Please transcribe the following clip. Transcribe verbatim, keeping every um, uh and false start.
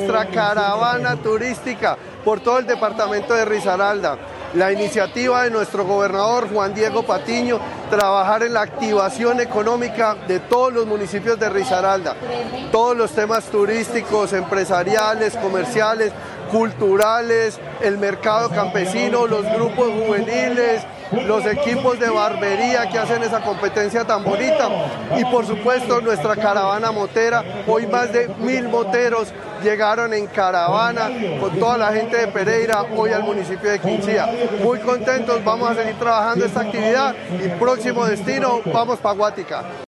nuestra caravana turística por todo el departamento de Risaralda. La iniciativa de nuestro gobernador Juan Diego Patiño, trabajar en la activación económica de todos los municipios de Risaralda, todos los temas turísticos, empresariales, comerciales, culturales, el mercado campesino, los grupos juveniles, los equipos de barbería que hacen esa competencia tan bonita y por supuesto nuestra caravana motera. Hoy más de mil moteros llegaron en caravana con toda la gente de Pereira hoy al municipio de Quinchía. Muy contentos, vamos a seguir trabajando esta actividad y próximo destino vamos para Guática.